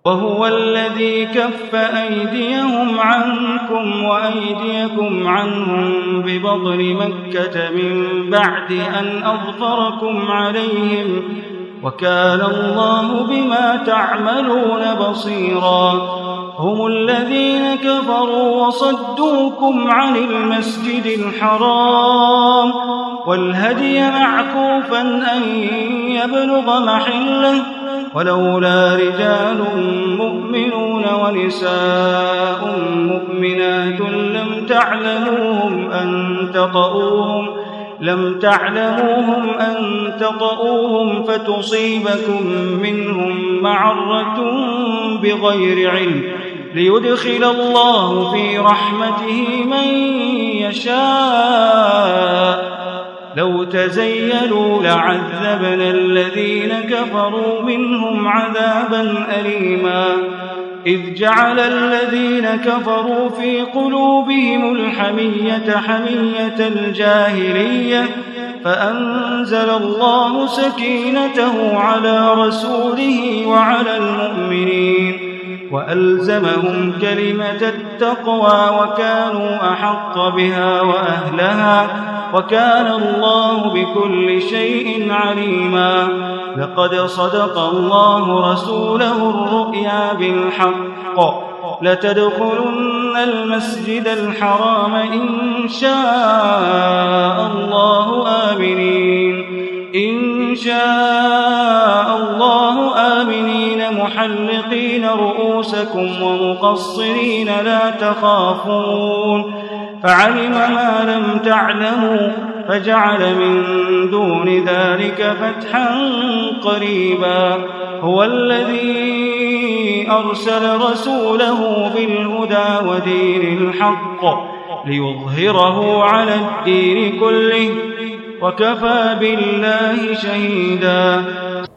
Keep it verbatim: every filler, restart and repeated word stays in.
وهو الذي كف أيديهم عنكم وأيديكم عنهم ببطن مكة من بعد أن أظفركم عليهم وكان الله بما تعملون بصيرا. هم الذين كفروا وصدوكم عن المسجد الحرام والهدي معكوفا أن يبلغ محله ولولا رجال مؤمنون ونساء مؤمنات لم تعلموهم أن تطؤوهم لم تعلموهم أن تطؤوهم فتصيبكم منهم معرة بغير علم ليدخل الله في رحمته من يشاء. لو تزيلوا لعذبنا الذين كفروا منهم عذابا أليما. إذ جعل الذين كفروا في قلوبهم الحمية حمية الجاهلية فأنزل الله سكينته على رسوله وعلى المؤمنين وألزمهم كلمة التقوى وكانوا أحق بها وأهلها وكان الله بكل شيء عليما. لقد صدق الله رسوله الرؤيا بالحق لتدخلن المسجد الحرام إن شاء الله آمنين إن شاء الله آمنين محلقين رؤوسكم ومقصرين لا تخافون فعلم ما لم تعلموا فجعل من دون ذلك فتحا قريبا. هو الذي أرسل رسوله بالهدى ودين الحق ليظهره على الدين كله وكفى بالله شهيدا.